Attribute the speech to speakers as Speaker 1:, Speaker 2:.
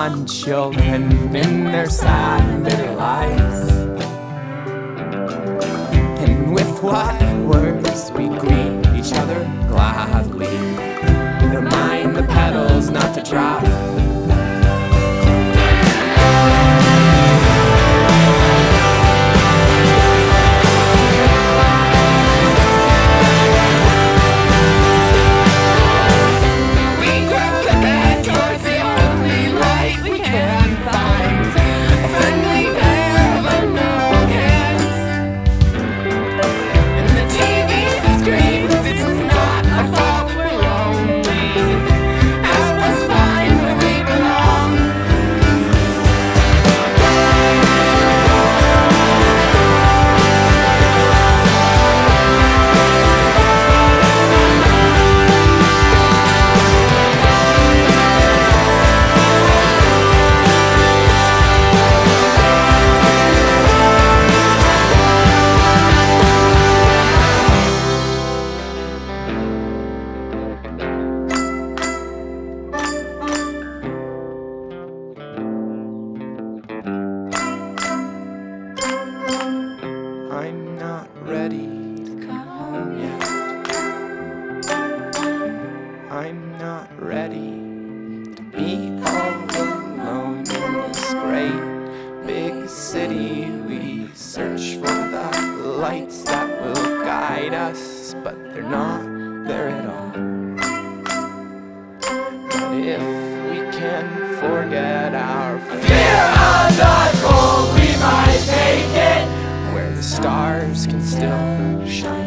Speaker 1: on children in their sad and bitter lives. And with what words we greet each other gladly, remind the petals not to drop. I'm not ready to come home yet. I'm not ready to be all alone in this great big city. We search for the lights that will guide us, but they're not there at all. But if we can forget our fear of the cold, we might make it where the stars can still shine.